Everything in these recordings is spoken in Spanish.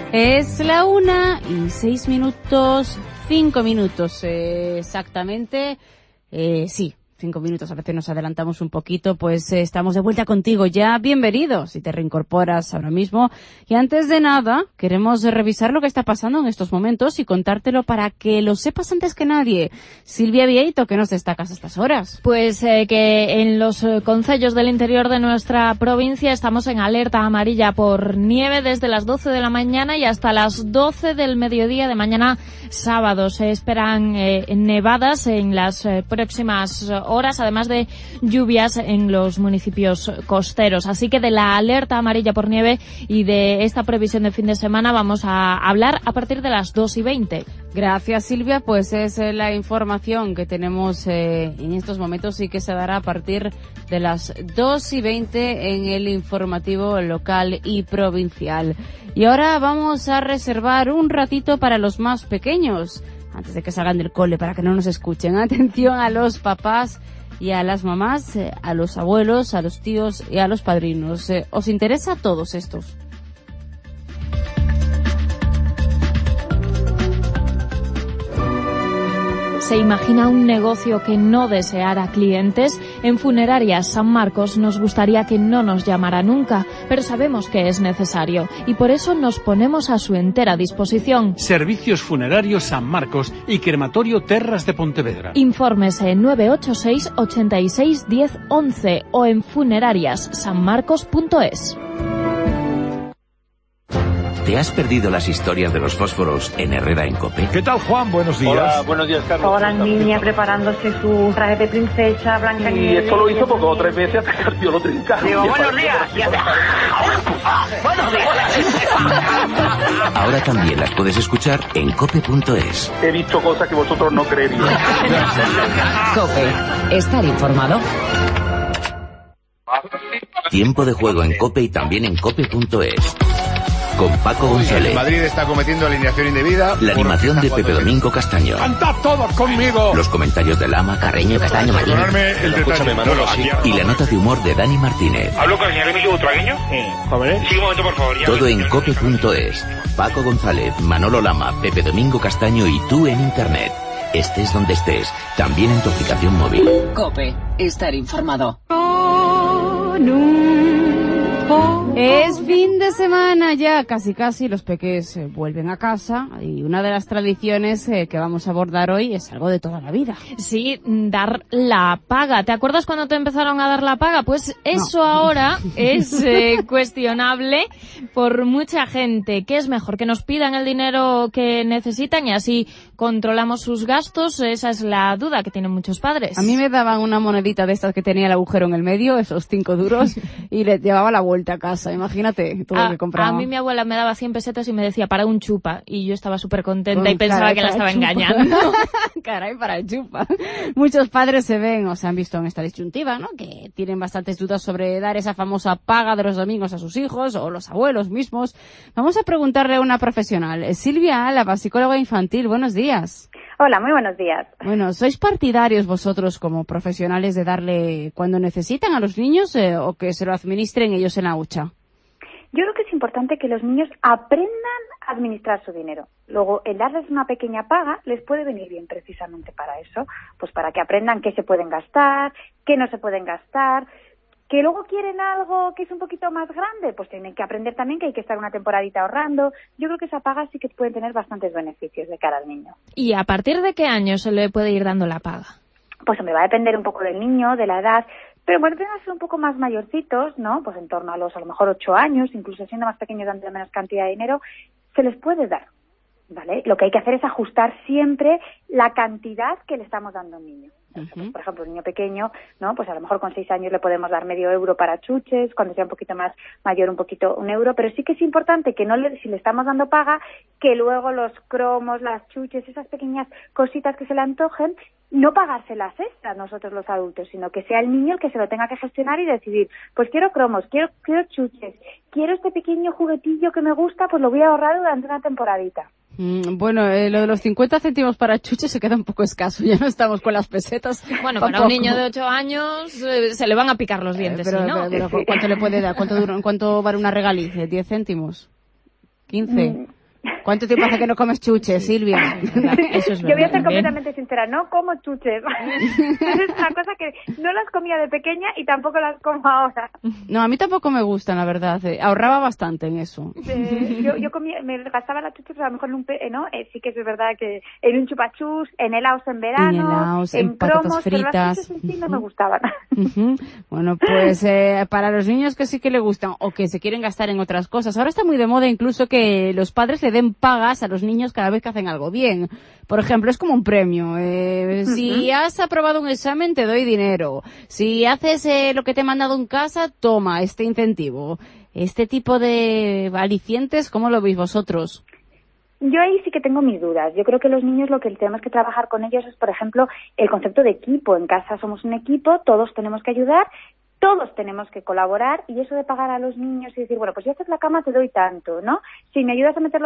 Es la 1:06, 5 minutos exactamente. Sí, 5 minutos, a veces nos adelantamos un poquito, pues estamos de vuelta contigo ya. Bienvenido, si te reincorporas ahora mismo. Y antes de nada, queremos revisar lo que está pasando en estos momentos y contártelo para que lo sepas antes que nadie. Silvia Vieito, ¿qué nos destacas a estas horas? Pues que en los concellos del interior de nuestra provincia estamos en alerta amarilla por nieve desde las 12 de la mañana y hasta las 12 del mediodía de mañana sábado. Se esperan nevadas en las próximas horas, además de lluvias en los municipios costeros. Así que de la alerta amarilla por nieve y de esta previsión de fin de semana vamos a hablar a partir de las 2:20. Gracias, Silvia. Pues es la información que tenemos en estos momentos y que se dará a partir de las 2:20 en el informativo local y provincial. Y ahora vamos a reservar un ratito para los más pequeños, antes de que salgan del cole, para que no nos escuchen. Atención a los papás y a las mamás, a los abuelos, a los tíos y a los padrinos. ¿Os interesa a todos estos? ¿Se imagina un negocio que no deseara clientes? En Funerarias San Marcos nos gustaría que no nos llamara nunca, pero sabemos que es necesario y por eso nos ponemos a su entera disposición. Servicios Funerarios San Marcos y Crematorio Terras de Pontevedra. Informes en 986 86 10 11 o en funerariassanmarcos.es. ¿Te has perdido las historias de los fósforos en Herrera en COPE? ¿Qué tal, Juan? Buenos días. Hola, buenos días, Carlos. Ahora niña preparándose su traje de princesa, Blanca Y Nieves. esto lo hizo porque 3 veces hasta que el tío lo trinca. Digo, buenos días. Buenos días. Ahora también las puedes escuchar en cope.es. He visto cosas que vosotros no creeríais. COPE. Estar informado. Tiempo de juego en COPE y también en cope.es. Con Paco González. El Madrid está cometiendo alineación indebida. La animación de Pepe Domingo Castaño. ¡Cantad todos conmigo! Los comentarios de Lama, Carreño, Castaño, Martínez. Escúchame, Manolo, Y la nota de humor de Dani Martínez. ¿Hablo con el señor Emilio Butragueño? Jóvenes. Sí, un momento, por favor. Todo en cope.es. Paco González, Manolo Lama, Pepe Domingo Castaño y tú en Internet. Estés donde estés, también en tu aplicación móvil. COPE. Estar informado. Es fin de semana ya, casi los peques vuelven a casa y una de las tradiciones que vamos a abordar hoy es algo de toda la vida. Sí, dar la paga. ¿Te acuerdas cuando te empezaron a dar la paga? Pues eso ahora es cuestionable por mucha gente. ¿Qué es mejor? ¿Que nos pidan el dinero que necesitan y así controlamos sus gastos? Esa es la duda que tienen muchos padres. A mí me daban una monedita de estas que tenía el agujero en el medio, esos 5 duros, y les llevaba la vuelta a casa. Imagínate todo lo que compraba. A mí mi abuela me daba 100 pesetas y me decía para un chupa, y yo estaba súper contenta y pensaba que la estaba engañando. Caray, para el chupa. Muchos padres se ven o se han visto en esta disyuntiva, ¿no? Que tienen bastantes dudas sobre dar esa famosa paga de los domingos a sus hijos o los abuelos mismos. Vamos a preguntarle a una profesional. Silvia Álava, psicóloga infantil, buenos días. Hola, muy buenos días. Bueno, ¿sois partidarios vosotros como profesionales de darle cuando necesitan a los niños o que se lo administren ellos en la hucha? Yo creo que es importante que los niños aprendan a administrar su dinero. Luego, el darles una pequeña paga les puede venir bien precisamente para eso, pues para que aprendan qué se pueden gastar, qué no se pueden gastar. Que luego quieren algo que es un poquito más grande, pues tienen que aprender también que hay que estar una temporadita ahorrando. Yo creo que esa paga sí que puede tener bastantes beneficios de cara al niño. ¿Y a partir de qué año se le puede ir dando la paga? Pues me va a depender un poco del niño, de la edad, pero bueno, tienen que ser un poco más mayorcitos, ¿no? Pues en torno a lo mejor 8 años, incluso siendo más pequeños dando menos cantidad de dinero, se les puede dar, ¿vale? Lo que hay que hacer es ajustar siempre la cantidad que le estamos dando a un niño. Pues, por ejemplo, un niño pequeño, ¿no? Pues a lo mejor con 6 años le podemos dar medio euro para chuches, cuando sea un poquito más mayor, un poquito 1 euro, pero sí que es importante que si le estamos dando paga, que luego los cromos, las chuches, esas pequeñas cositas que se le antojen, no pagárselas extras nosotros los adultos, sino que sea el niño el que se lo tenga que gestionar y decidir, pues quiero cromos, quiero chuches, quiero este pequeño juguetillo que me gusta, pues lo voy a ahorrar durante una temporadita. Bueno, lo de los 50 céntimos para chuches se queda un poco escaso, ya no estamos con las pesetas. Bueno, para un niño de 8 años se le van a picar los dientes, pero, ¿sí, no? pero ¿cuánto le puede dar? ¿Cuánto vale una regaliz? ¿10 céntimos? ¿15? ¿Cuánto tiempo hace que no comes chuches, Silvia? Eso es verdad. Yo voy a ser Bien. completamente sincera, no como chuches. Es una cosa que no las comía de pequeña y tampoco las como ahora. No, a mí tampoco me gustan, la verdad. Ahorraba bastante en eso. Yo comía, me gastaba las chuches, a lo mejor en un, ¿no? Sí que es verdad que en un chupachus, en helados en verano, En helados, en patatas cromos, fritas. pero las chuches en sí no me gustaban. Bueno, pues para los niños que sí que le gustan o que se quieren gastar en otras cosas, ahora está muy de moda incluso que los padres le den pagas a los niños cada vez que hacen algo bien. Por ejemplo, es como un premio. Si has aprobado un examen, te doy dinero. Si haces lo que te he mandado en casa, toma este incentivo. Este tipo de alicientes, ¿cómo lo veis vosotros? Yo ahí sí que tengo mis dudas. Yo creo que los niños lo que tenemos que trabajar con ellos es, por ejemplo, el concepto de equipo. En casa somos un equipo, todos tenemos que ayudar, todos tenemos que colaborar, y eso de pagar a los niños y decir, bueno, pues si haces la cama te doy tanto, ¿no? Si me ayudas a meter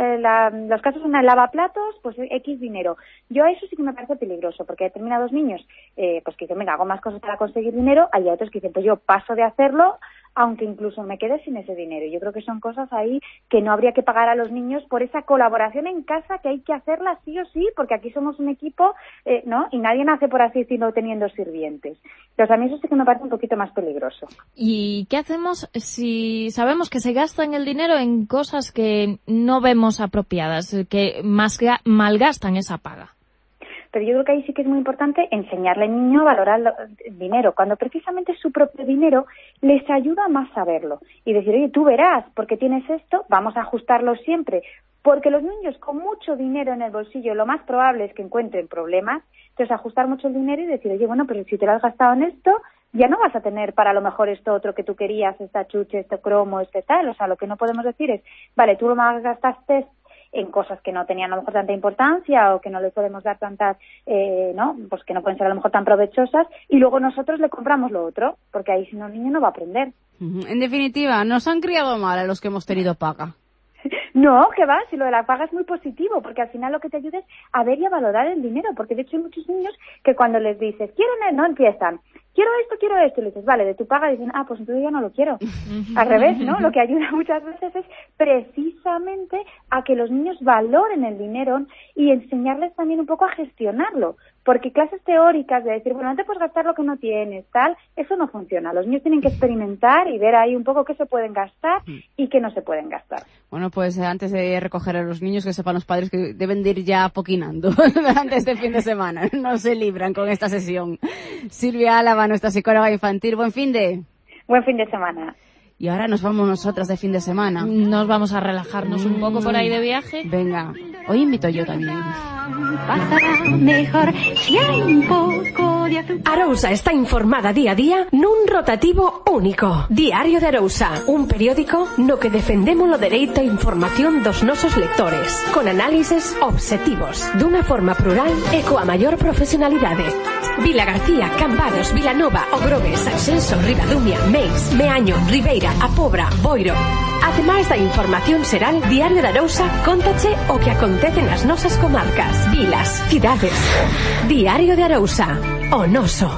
los casos en el lavaplatos, pues X dinero. Yo a eso sí que me parece peligroso, porque hay determinados niños pues que dicen, venga, hago más cosas para conseguir dinero, hay otros que dicen, pues yo paso de hacerlo, aunque incluso me quede sin ese dinero. Yo creo que son cosas ahí que no habría que pagar a los niños por esa colaboración en casa, que hay que hacerla sí o sí, porque aquí somos un equipo, ¿no? Y nadie nace, por así decirlo, teniendo sirvientes. Entonces a mí eso sí que me parece un poquito más peligroso. ¿Y qué hacemos si sabemos que se gastan el dinero en cosas que no vemos apropiadas, que malgastan esa paga? Pero yo creo que ahí sí que es muy importante enseñarle al niño a valorar el dinero, cuando precisamente es su propio dinero, les ayuda más a verlo y decir, oye, tú verás, porque tienes esto, vamos a ajustarlo siempre, porque los niños con mucho dinero en el bolsillo lo más probable es que encuentren problemas. Entonces ajustar mucho el dinero y decir, oye, bueno, pero si te lo has gastado en esto, ya no vas a tener para lo mejor esto otro que tú querías, esta chuche, este cromo, este tal. O sea, lo que no podemos decir es, vale, tú lo gastaste en cosas que no tenían a lo mejor tanta importancia o que no le podemos dar tantas, ¿no? Pues que no pueden ser a lo mejor tan provechosas, y luego nosotros le compramos lo otro, porque ahí si no el niño no va a aprender. En definitiva, nos han criado mal a los que hemos tenido paga. No, que va, si lo de la paga es muy positivo, porque al final lo que te ayuda es a ver y a valorar el dinero, porque de hecho hay muchos niños que cuando les dices, no empiezan, quiero esto, y le dices, vale, de tu paga, y dicen, pues entonces ya no lo quiero. Al revés, ¿no? Lo que ayuda muchas veces es precisamente a que los niños valoren el dinero y enseñarles también un poco a gestionarlo, porque clases teóricas de decir, bueno, no te puedes gastar lo que no tienes, tal, eso no funciona. Los niños tienen que experimentar y ver ahí un poco qué se pueden gastar y qué no se pueden gastar. Bueno, pues antes de recoger a los niños, que sepan los padres que deben de ir ya poquinando durante este fin de semana. No se libran con esta sesión. Silvia Álava, nuestra psicóloga infantil, buen fin de semana. Y ahora nos vamos nosotras de fin de semana. Nos vamos a relajarnos un poco por ahí de viaje. Venga, hoy invito yo también. Pasará mejor si hay un poco de azúcar. Arousa está informada día a día nun rotativo único. Diario de Arousa, un periódico no que defendemos o dereito a información dos nosos lectores, con análises objetivos, dunha forma plural e coa maior profesionalidade. Vila García, Cambados, Vilanova, Ogrove, Sanxenxo, Ribadumia, Meis, Meaño, Ribeira, A Pobra, Boiro. Ademais da información xeral, Diario de Arousa cóntache o que acontece nas nosas comarcas, vilas, cidades. Diario de Arousa, o noso.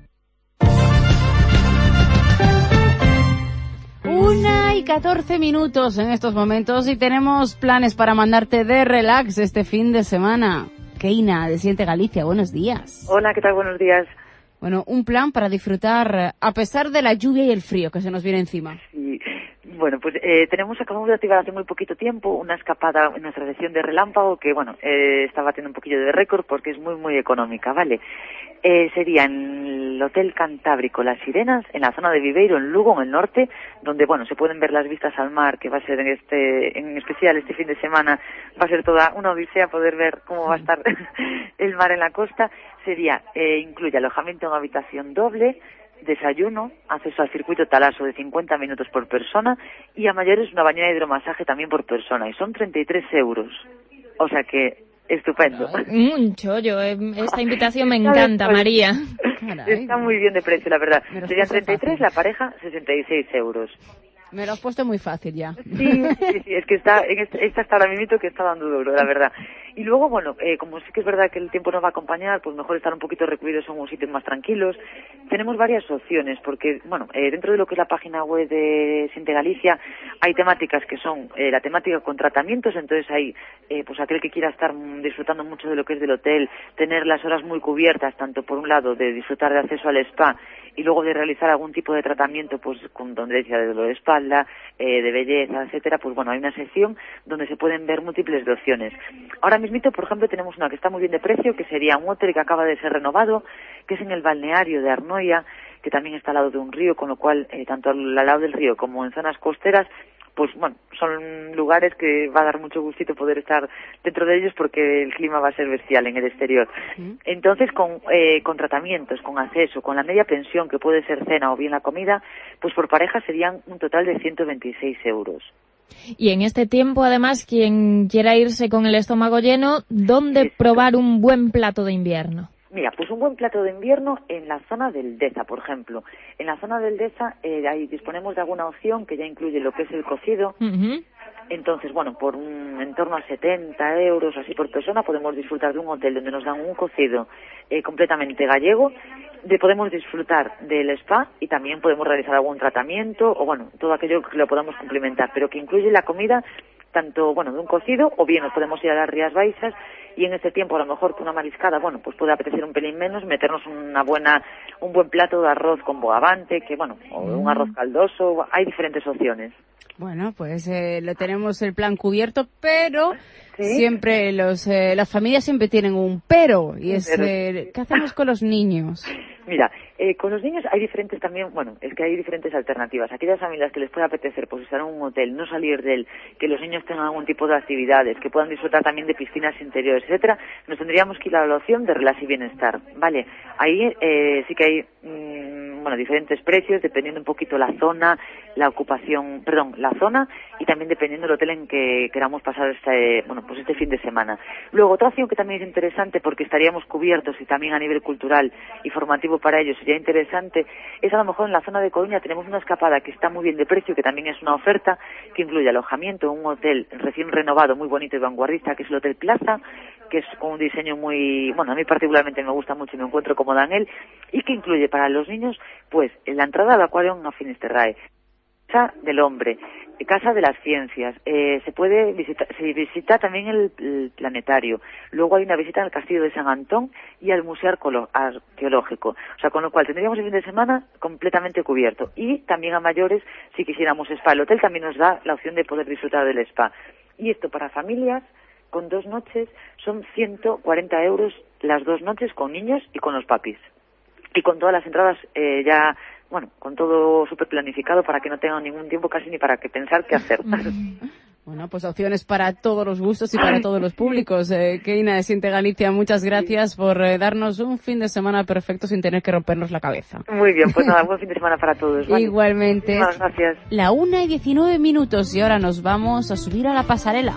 1:14 en estos momentos y tenemos planes para mandarte de relax este fin de semana. Keina, de Siente Galicia, buenos días. Hola, ¿qué tal? Buenos días. Bueno, un plan para disfrutar a pesar de la lluvia y el frío que se nos viene encima. Sí. Bueno, pues acabamos de activar hace muy poquito tiempo una escapada en nuestra sesión de relámpago que, está batiendo un poquillo de récord porque es muy, muy económica, ¿vale? Sería en el Hotel Cantábrico Las Sirenas, en la zona de Viveiro, en Lugo, en el norte, donde, se pueden ver las vistas al mar, que va a ser en especial este fin de semana, va a ser toda una odisea poder ver cómo va a estar el mar en la costa. Incluye alojamiento en habitación doble, desayuno, acceso al circuito Talaso de 50 minutos por persona y a mayores una bañera de hidromasaje también por persona, y son 33 euros. O sea que estupendo. Un chollo, esta invitación me encanta, María. Está muy bien de precio, la verdad. Serían 33, la pareja 66 euros. Me lo has puesto muy fácil ya. Sí, es que esta está ahora mismo que está dando duro, la verdad. Y luego, bueno, como sí que es verdad que el tiempo nos va a acompañar, pues mejor estar un poquito recluidos en unos sitios más tranquilos. Tenemos varias opciones, porque, bueno, dentro de lo que es la página web de Siente Galicia, hay temáticas que son la temática con tratamientos, entonces hay, pues aquel que quiera estar disfrutando mucho de lo que es del hotel, tener las horas muy cubiertas, tanto por un lado de disfrutar de acceso al spa y luego de realizar algún tipo de tratamiento, pues con dolencia de dolor de espalda, de belleza, etcétera, pues bueno, hay una sección donde se pueden ver múltiples de opciones. Ahora mismito, por ejemplo, tenemos una que está muy bien de precio, que sería un hotel que acaba de ser renovado, que es en el balneario de Arnoia, que también está al lado de un río, con lo cual, tanto al lado del río como en zonas costeras, pues bueno, son lugares que va a dar mucho gustito poder estar dentro de ellos porque el clima va a ser bestial en el exterior. Entonces, con tratamientos, con acceso, con la media pensión, que puede ser cena o bien la comida, pues por pareja serían un total de 126 euros. Y en este tiempo, además, quien quiera irse con el estómago lleno, ¿dónde probar un buen plato de invierno? Mira, pues un buen plato de invierno en la zona del Deza, por ejemplo. En la zona del Deza ahí disponemos de alguna opción que ya incluye lo que es el cocido. Entonces, bueno, por en torno a 70 euros así por persona podemos disfrutar de un hotel donde nos dan un cocido completamente gallego. Podemos disfrutar del spa y también podemos realizar algún tratamiento o, bueno, todo aquello que lo podamos complementar, pero que incluye la comida tanto, bueno, de un cocido o bien nos podemos ir a las Rías Baixas y en este tiempo a lo mejor que una mariscada, bueno, pues puede apetecer un pelín menos, meternos un buen plato de arroz con bogavante, que bueno, o un arroz caldoso, hay diferentes opciones. Bueno, pues lo tenemos el plan cubierto, pero siempre las familias siempre tienen un pero, y es ¿qué hacemos con los niños? Mira, con los niños hay diferentes también, bueno, es que hay diferentes alternativas. Aquellas familias que les puede apetecer pues estar en un hotel, no salir de él, que los niños tengan algún tipo de actividades, que puedan disfrutar también de piscinas interiores, etcétera, nos tendríamos que ir a la opción de Relax y Bienestar, ¿vale? Ahí sí que hay diferentes precios dependiendo un poquito la zona, la zona y también dependiendo del hotel en que queramos pasar este fin de semana. Luego, otra opción que también es interesante porque estaríamos cubiertos y también a nivel cultural y formativo para ellos sería interesante, es a lo mejor en la zona de Coruña tenemos una escapada que está muy bien de precio, que también es una oferta que incluye alojamiento, un hotel recién renovado, muy bonito y vanguardista, que es el Hotel Plaza, que es con un diseño muy, bueno, a mí particularmente me gusta mucho y me encuentro cómoda en él, y que incluye para los niños, pues, la entrada al acuario en Finisterrae, Casa del Hombre, Casa de las Ciencias, se visita también el planetario, luego hay una visita al Castillo de San Antón y al Museo Arqueológico, o sea, con lo cual tendríamos el fin de semana completamente cubierto, y también a mayores si quisiéramos spa. El hotel también nos da la opción de poder disfrutar del spa, y esto para familias con 2 noches son 140 euros las 2 noches con niños y con los papis, y con todas las entradas ya, bueno, con todo súper planificado para que no tengan ningún tiempo casi ni para que pensar qué hacer. Bueno, pues opciones para todos los gustos y para todos los públicos. Keina de Siente Galicia, muchas gracias por darnos un fin de semana perfecto sin tener que rompernos la cabeza. Muy bien, pues nada, buen fin de semana para todos. ¿Vale? Igualmente. Muchas gracias. La 1:19 y ahora nos vamos a subir a la pasarela.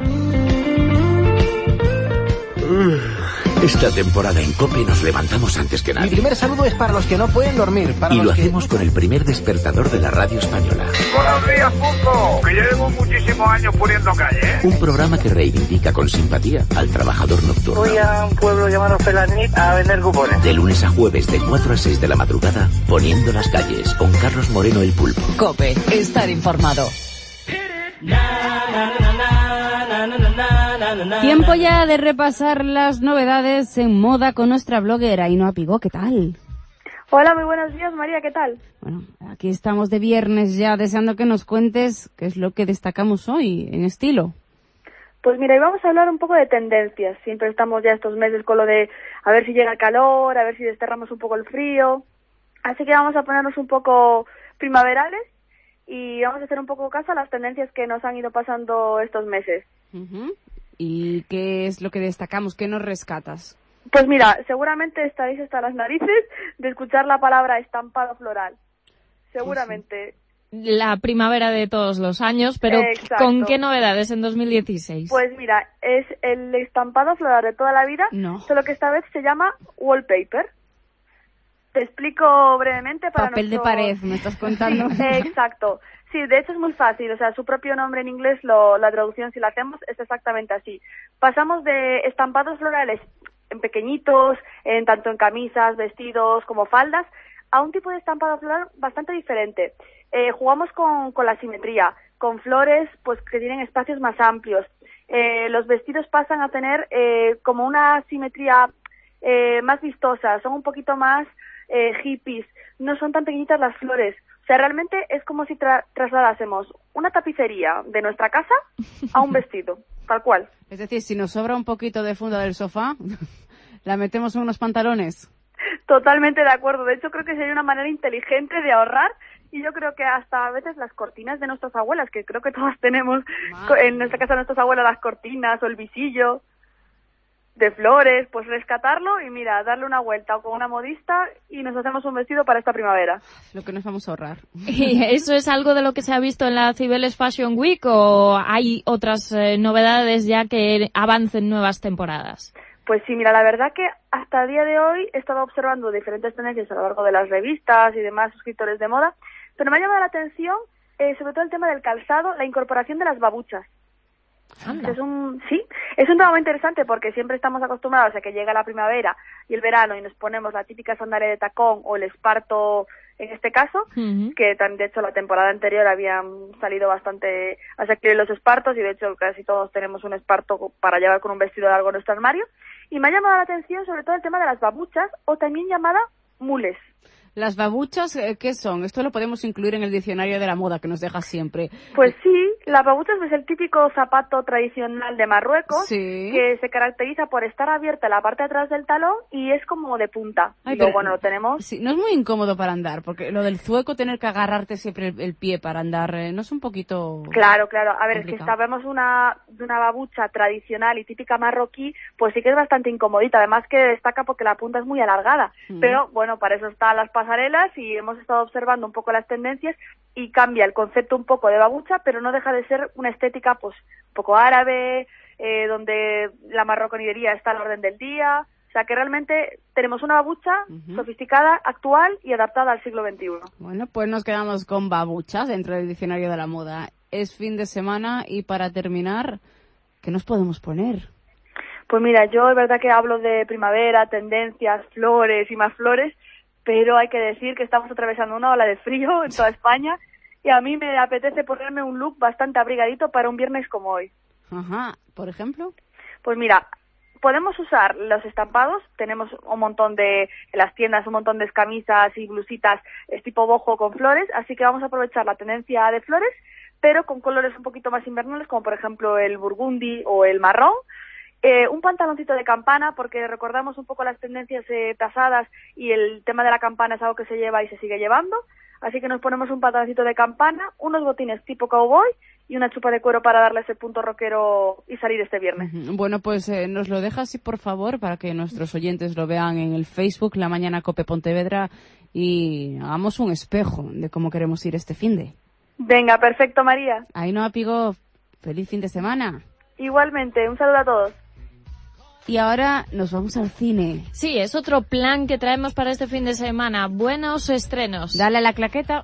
Esta temporada en COPE nos levantamos antes que nadie. Mi primer saludo es para los que no pueden dormir. Y lo hacemos con el primer despertador de la radio española. Buenos días, Punto. Que llevamos muchísimos años poniendo calle, ¿eh? Un programa que reivindica con simpatía al trabajador nocturno. Voy a un pueblo llamado Felanit a vender cupones. De lunes a jueves, de 4 a 6 de la madrugada, poniendo las calles, con Carlos Moreno el Pulpo. COPE, estar informado. Tiempo ya de repasar las novedades en moda con nuestra bloguera Ainhoa Pigó. ¿Qué tal? Hola, muy buenos días, María, ¿qué tal? Bueno, aquí estamos de viernes ya, deseando que nos cuentes qué es lo que destacamos hoy en estilo. Pues mira, hoy vamos a hablar un poco de tendencias. Siempre estamos ya estos meses con lo de a ver si llega el calor, a ver si desterramos un poco el frío. Así que vamos a ponernos un poco primaverales y vamos a hacer un poco caso a las tendencias que nos han ido pasando estos meses. ¿Y qué es lo que destacamos? ¿Qué nos rescatas? Pues mira, seguramente estaréis hasta las narices de escuchar la palabra estampado floral. Seguramente. La primavera de todos los años, pero exacto. ¿Con qué novedades en 2016? Pues mira, es el estampado floral de toda la vida, no. Solo que esta vez se llama wallpaper. Te explico brevemente para Papel de pared, me estás contando. Exacto. Sí, de hecho es muy fácil. O sea, su propio nombre en inglés, la traducción, si la hacemos, es exactamente así. Pasamos de estampados florales en pequeñitos, tanto en camisas, vestidos como faldas, a un tipo de estampado floral bastante diferente. Jugamos con la simetría, con flores pues que tienen espacios más amplios. Los vestidos pasan a tener como una simetría más vistosa, son un poquito más hippies, no son tan pequeñitas las flores. O sea, realmente es como si trasladásemos una tapicería de nuestra casa a un vestido, tal cual. Es decir, si nos sobra un poquito de funda del sofá, la metemos en unos pantalones. Totalmente de acuerdo. De hecho, creo que sería una manera inteligente de ahorrar. Y yo creo que hasta a veces las cortinas de nuestras abuelas, que creo que todas tenemos en nuestra casa, nuestras abuelas, las cortinas o el visillo de flores, pues rescatarlo y mira, darle una vuelta o con una modista y nos hacemos un vestido para esta primavera. Lo que nos vamos a ahorrar. ¿Y eso es algo de lo que se ha visto en la Cibeles Fashion Week o hay otras novedades ya que avancen nuevas temporadas? Pues sí, mira, la verdad que hasta el día de hoy he estado observando diferentes tendencias a lo largo de las revistas y demás escritores de moda, pero me ha llamado la atención sobre todo el tema del calzado, la incorporación de las babuchas. Es un tema muy interesante porque siempre estamos acostumbrados a que llega la primavera y el verano y nos ponemos la típica sandalia de tacón o el esparto en este caso, que de hecho la temporada anterior habían salido bastante asequibles los espartos y de hecho casi todos tenemos un esparto para llevar con un vestido largo en nuestro armario. Y me ha llamado la atención sobre todo el tema de las babuchas o también llamada mules. ¿Las babuchas qué son? Esto lo podemos incluir en el diccionario de la moda que nos deja siempre. Pues sí, las babuchas es el típico zapato tradicional de Marruecos, sí, que se caracteriza por estar abierta la parte de atrás del talón y es como de punta. Ay, pero bueno, lo tenemos. Sí, no es muy incómodo para andar, porque lo del zueco, tener que agarrarte siempre el pie para andar, ¿no es un poquito...? Claro. A ver, complicado. es que sabemos de una babucha tradicional y típica marroquí, pues sí que es bastante incomodita. Además que destaca porque la punta es muy alargada. Pero bueno, para eso están las pasarelas y hemos estado observando un poco las tendencias y cambia el concepto un poco de babucha, pero no deja de ser una estética pues un poco árabe, donde la marroquinería está a la orden del día. O sea que realmente tenemos una babucha sofisticada, actual y adaptada al siglo XXI. Bueno, pues nos quedamos con babuchas dentro del diccionario de la moda. Es fin de semana y para terminar, ¿qué nos podemos poner? Pues mira, yo es verdad que hablo de primavera, tendencias, flores y más flores, pero hay que decir que estamos atravesando una ola de frío en toda España y a mí me apetece ponerme un look bastante abrigadito para un viernes como hoy. Ajá, ¿por ejemplo? Pues mira, podemos usar los estampados, tenemos un montón en las tiendas, un montón de camisas y blusitas tipo boho con flores, así que vamos a aprovechar la tendencia de flores, pero con colores un poquito más invernales, como por ejemplo el burgundy o el marrón. Un pantaloncito de campana, porque recordamos un poco las tendencias pasadas y el tema de la campana es algo que se lleva y se sigue llevando, así que nos ponemos un pantaloncito de campana, unos botines tipo cowboy y una chupa de cuero para darle ese punto rockero y salir este viernes. Bueno, pues nos lo dejas, sí, por favor, para que nuestros oyentes lo vean en el Facebook, La Mañana Cope Pontevedra, y hagamos un espejo de cómo queremos ir este finde. Venga, perfecto, María. Ainhoa Pigo, feliz fin de semana. Igualmente, un saludo a todos. Y ahora nos vamos al cine. Sí, es otro plan que traemos para este fin de semana. Buenos estrenos. Dale a la claqueta.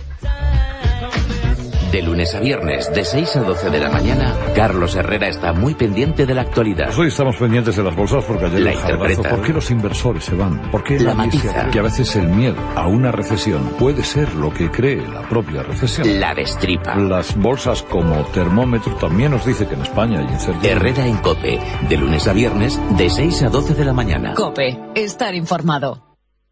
De lunes a viernes, de 6 a 12 de la mañana, Carlos Herrera está muy pendiente de la actualidad. Pues hoy estamos pendientes de las bolsas porque ayer La el jablazo. interpreta. ¿Por qué los inversores se van? ¿Por qué La nadie se matiza. va? Que a veces el miedo a una recesión puede ser lo que cree la propia recesión. La destripa. Las bolsas como termómetro también nos dice que en España hay incertidumbre. Herrera en COPE, de lunes a viernes, de 6 a 12 de la mañana. COPE, estar informado.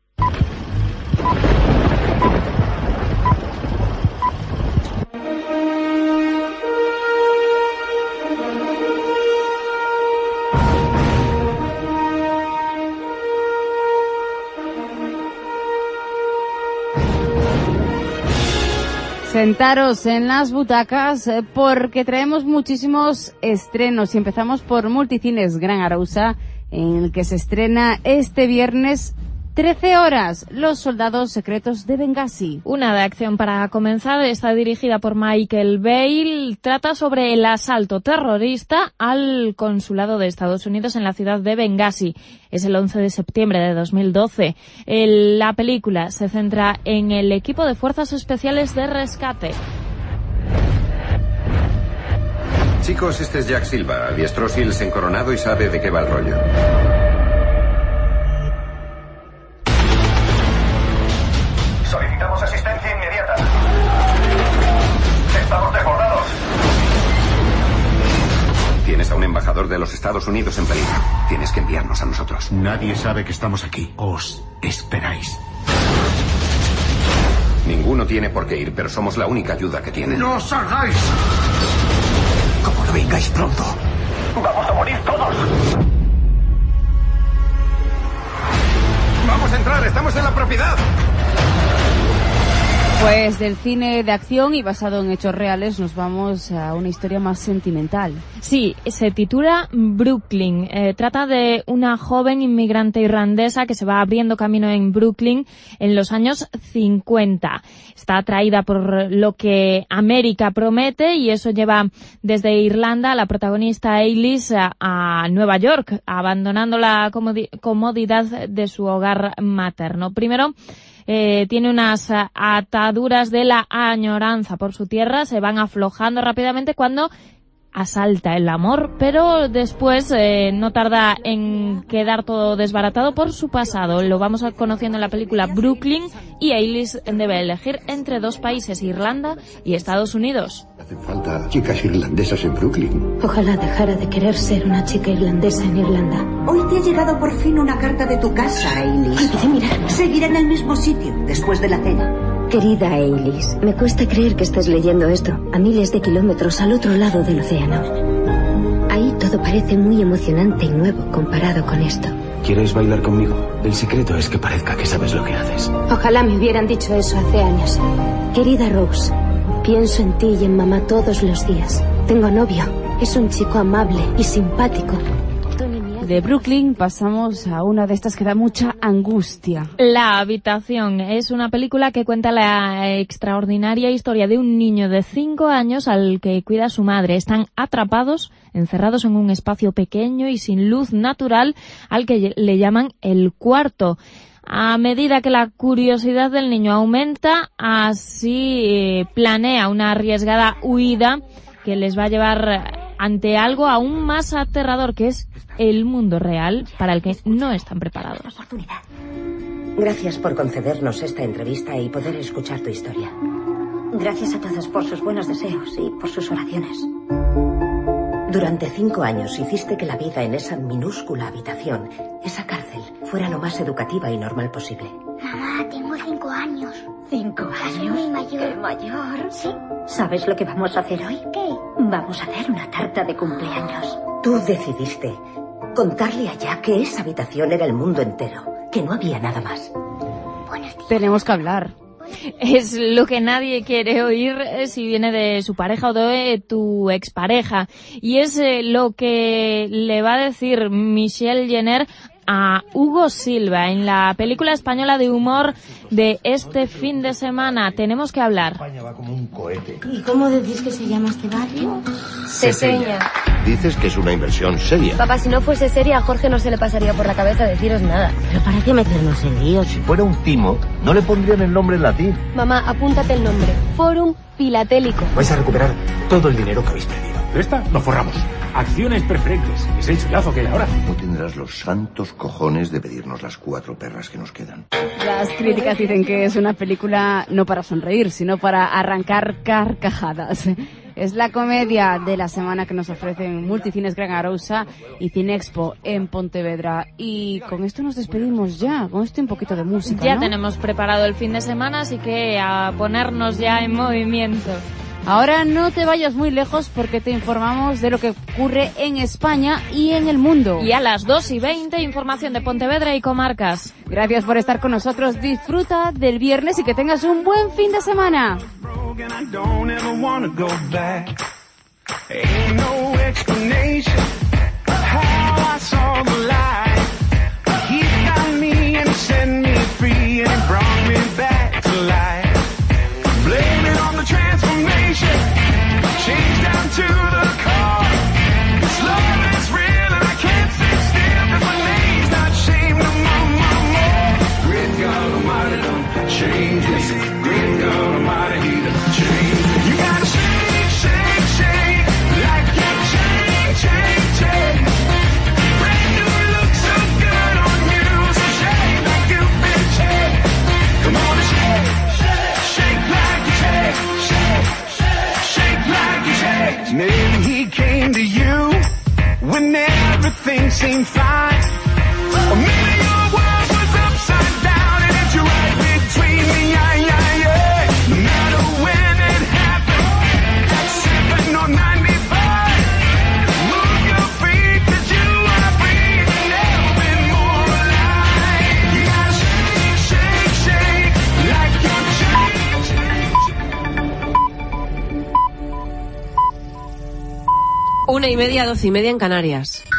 Sentaros en las butacas porque traemos muchísimos estrenos y empezamos por Multicines Gran Arousa, en el que se estrena este viernes 13 horas, Los soldados secretos de Benghazi. Una de acción para comenzar, está dirigida por Michael Bale, trata sobre el asalto terrorista al consulado de Estados Unidos en la ciudad de Benghazi. Es el 11 de septiembre de 2012. La película se centra en el equipo de fuerzas especiales de rescate. Chicos, este es Jack Silva, adiestró SEALs en Coronado y sabe de qué va el rollo. Solicitamos asistencia inmediata. Estamos desbordados. Tienes a un embajador de los Estados Unidos en peligro. Tienes que enviarnos a nosotros. Nadie sabe que estamos aquí. Os esperáis. Ninguno tiene por qué ir, pero somos la única ayuda que tienen. ¡No salgáis! Como no vengáis pronto, ¡vamos a morir todos! ¡Vamos a entrar! ¡Estamos en la propiedad! Pues del cine de acción y basado en hechos reales nos vamos a una historia más sentimental. Sí, se titula Brooklyn. Trata de una joven inmigrante irlandesa que se va abriendo camino en Brooklyn en los años 50. Está atraída por lo que América promete y eso lleva desde Irlanda a la protagonista Ailis a Nueva York, abandonando la comodidad de su hogar materno. Primero, tiene unas ataduras de la añoranza por su tierra, se van aflojando rápidamente cuando asalta el amor, pero después no tarda en quedar todo desbaratado por su pasado. Lo vamos conociendo en la película Brooklyn y Ailis debe elegir entre dos países, Irlanda y Estados Unidos. Hacen falta chicas irlandesas en Brooklyn. Ojalá dejara de querer ser una chica irlandesa en Irlanda. Hoy te ha llegado por fin una carta de tu casa, Ailis. Ay, mira. Seguirá en el mismo sitio después de la cena. Querida Ailis, me cuesta creer que estés leyendo esto, a miles de kilómetros al otro lado del océano. Ahí todo parece muy emocionante y nuevo comparado con esto. ¿Quieres bailar conmigo? El secreto es que parezca que sabes lo que haces. Ojalá me hubieran dicho eso hace años. Querida Rose, pienso en ti y en mamá todos los días. Tengo novio, es un chico amable y simpático. De Brooklyn pasamos a una de estas que da mucha angustia. La habitación es una película que cuenta la extraordinaria historia de un niño de 5 años al que cuida su madre. Están atrapados, encerrados en un espacio pequeño y sin luz natural al que le llaman el cuarto. A medida que la curiosidad del niño aumenta, así planea una arriesgada huida que les va a llevar ante algo aún más aterrador, que es el mundo real para el que no están preparados. Gracias por concedernos esta entrevista y poder escuchar tu historia. Gracias a todos por sus buenos deseos y por sus oraciones. Durante 5 años hiciste que la vida en esa minúscula habitación, esa cárcel, fuera lo más educativa y normal posible. Mamá, tengo 5 años. 5 años. Muy mayor. ¿Qué mayor? Sí. ¿Sabes lo que vamos a hacer hoy? ¿Qué? Vamos a hacer una tarta de cumpleaños. Tú decidiste contarle a Jack que esa habitación era el mundo entero, que no había nada más. Tenemos que hablar. Es lo que nadie quiere oír si viene de su pareja o de tu expareja. Y es lo que le va a decir Michelle Jenner a Hugo Silva en la película española de humor de este fin de semana. Tenemos que hablar. España va como un cohete. ¿Y cómo decís que se llama este barrio? Seseña. Dices que es una inversión seria. Papá, si no fuese seria, a Jorge no se le pasaría por la cabeza deciros nada. Pero ¿para qué meternos en líos? Si fuera un timo, no le pondrían el nombre en latín. Mamá, apúntate el nombre. Fórum Filatélico. Vais a recuperar todo el dinero que habéis perdido. De esta nos forramos. Acciones preferentes. Es el chollazo que hay ahora. No tendrás los santos cojones de pedirnos las 4 perras que nos quedan. Las críticas dicen que es una película no para sonreír, sino para arrancar carcajadas. Es la comedia de la semana que nos ofrecen Multicines Gran Arousa y Cinexpo en Pontevedra. Y con esto nos despedimos ya, con esto un poquito de música, Ya ¿no? tenemos preparado el fin de semana, así que a ponernos ya en movimiento. Ahora no te vayas muy lejos porque te informamos de lo que ocurre en España y en el mundo. Y a las 2:20, información de Pontevedra y comarcas. Gracias por estar con nosotros. Disfruta del viernes y que tengas un buen fin de semana. How I saw the light. He found me and sent me free and it brought me back to life. Blame it on the transformation, change down to the core. This love is real and I can't sit still, 'cause my name's not shame no more. Great God Almighty done change me. Great God Almighty, He done change me. You gotta shake, shake, shake, like you change, change, change. Brand new look so good on you, so shake like you've been changed. Come on and shake, shake, shake like you shake, shake, shake, shake like you shake. Maybe He came to you when everything seemed fine. Or maybe your world was upside down and hit you right between the eye. No matter when it happened, at 7 or 95, move your feet 'cause you are free and never been more alive. You gotta shake, shake, shake, like you're changing. 1:30, 12:30 en Canarias.